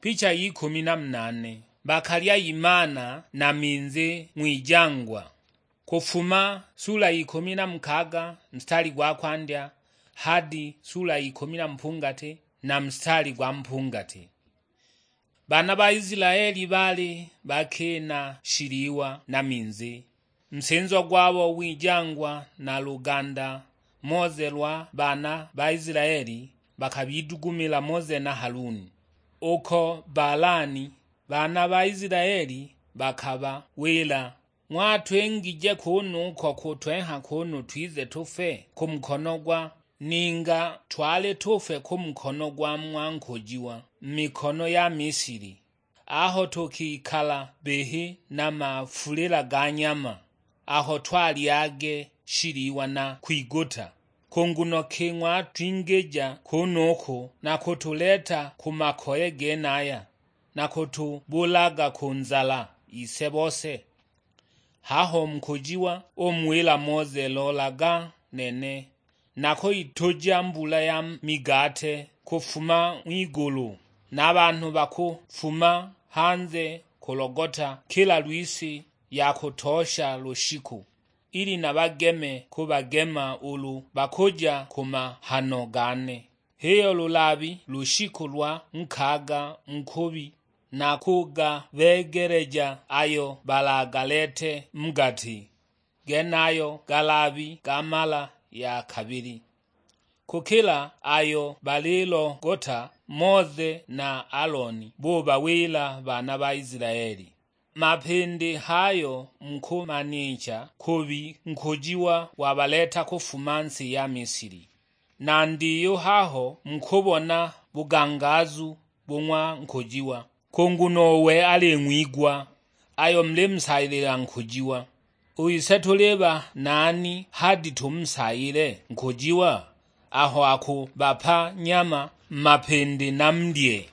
Picha 18 bakalya imana na minze mwijangwa. Kufuma sura 16 mstari gwa kwandya hadi sura 17 na mstari gwa mpungate. Bana ba Israeli bali bakena shiriwa na minze. Msenzo gwabo wijangwa na luganda Moze lwa bana ba Israeli bakabidugumila Moze na Haruni. Uko balani bana ba Israeli bakaba wela mwatwengije kunu ko kutwenha kunu twize tufe kumkonogwa ninga twale tufe kumkonogwa mwankojiwa mikono ya Misiri. Aho tukikala behi na mafulila ganyama aho twaliage shiriwa na kwigota kungunoke mwatwingeja kunuko na kutuleta kumakoye genaya na kutubulaga kunzala isebose. Haho mkujiwa omwela Moze lolaga nene nako itoja mbula ya migate kufuma mwigulu n'abantu bakufuma hanze kulogota kila lwisi ya kutosha lushiku ili nabageme kubagema ulu bakuja kuma hano gane. Hiyo lulabi lushiku lwa nkaga mkubi na kuga vegereja ayo balagalete mgati genayo galabi gamala ya kabiri. Kukila ayo balilo gota Moze na Aloni buba wila bana ba Israeli. Mapindi hayo mkumanicha kubi nkujiwa wabaleta kufumansi ya Misiri. Na ndiyo haho mkubona bugangazu bumwa nkujiwa. Kungunowe ali mwigwa ayo mlemsailila nkujiwa. Uisetuleba nani hadi tumsaile nkujiwa? Aho aku bapa nyama mapindi na mdye.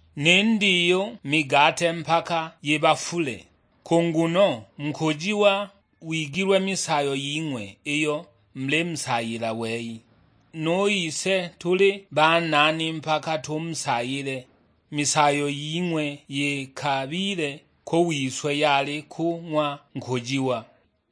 Nendiyo migate mpaka yebafule. Kunguno mkujiwa wigirwe misayo yingwe iyo mlemsaila weyi. Noise tuli banani mpaka tumsaile misayo yingwe ye kabile ko wiswe yali kumwa nkujiwa.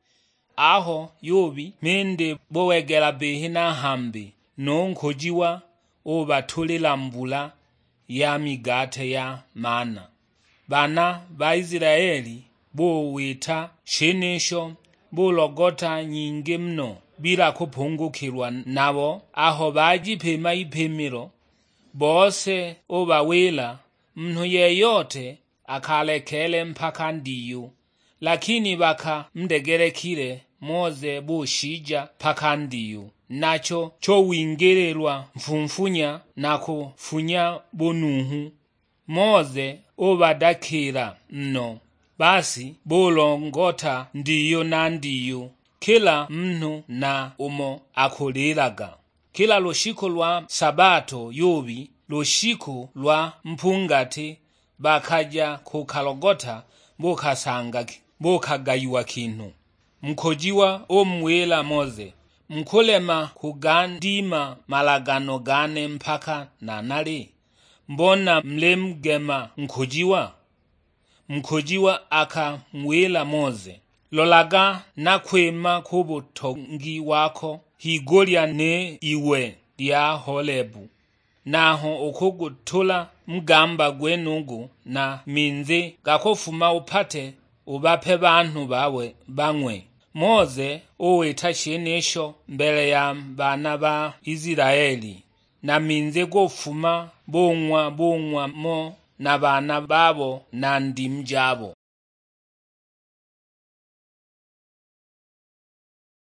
Aho yobi mende bowegela behi na hambi no nkujiwa obatulila mbula ya migate ya mana. Bana ba Israeli bo wita shenesho bo logota nyingi mno bila kupungukirwa nabo. Aho bajipema ipemiro bose obawela mnu yeyote akalekele mpaka ndiyo. Lakini baka mdegerekile Moze bushija paka ndiyo. Nacho cho wingerelwa mfumfunya na kufunya bonuhu. Moze obadakira mno. Basi bolongota ndiyo na ndiyo kila mnu na umo akuliraga. Kila lushiku lwa sabato yobi lushiku lwa mpungati bakaja kukalogota bukasanga bukagaywa kintu. Mkojiwa omwela Moze mkulema kugandima malagano gane mpaka nanali. Mbona mlemgema mkojiwa? Mkojiwa aka mwela Moze lolaga na kwema kubutongi wako higolya ne iwe ya Holebu. Naho ukugutula mgamba gwenugu na minze gakofuma upate ubape bantu bawe bangwe. Moze oweta shenesho mbele ya bana ba Israeli na minze gofuma bongwa mo na bana babo na ndimjabo.